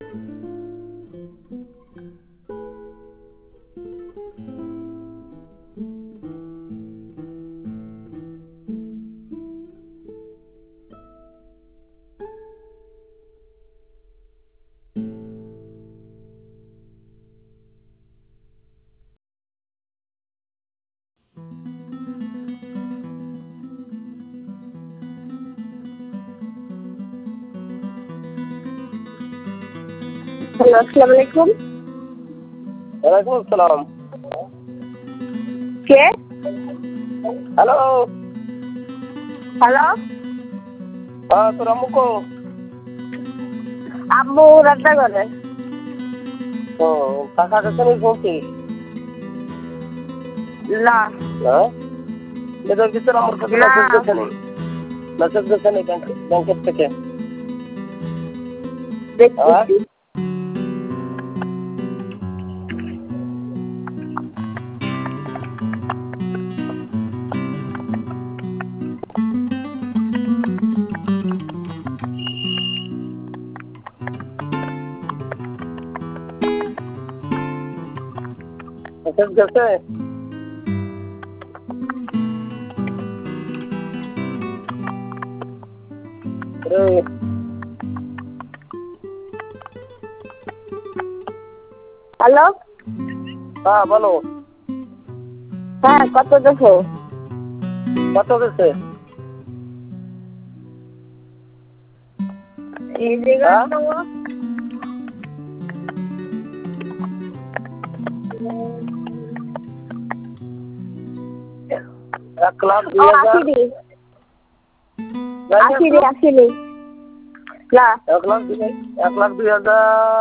Hello, আসসালামু আলাইকুম। ওয়ালাইকুম আসসালাম। কে? হ্যালো। হ্যালো, তোর আম্মু কো? আম্মু রান্না করে। ও টাকা কাছে নেই শুনছিস? না। হ্যাঁ, এটা কি তোর আমার কাছে না। মেসেজ গেছে নেই? মেসেজ গেছে নেই ব্যাংকের থেকে? দেখতেছি। মেসেজ গেছে? রে হ্যালো। হ্যাঁ বলো। হ্যাঁ, কত দেখো? কত গেছে? এই জায়গা হ্যাঁ? তো 1,02,000 আসেনি। আসেনি। না। 1,02,000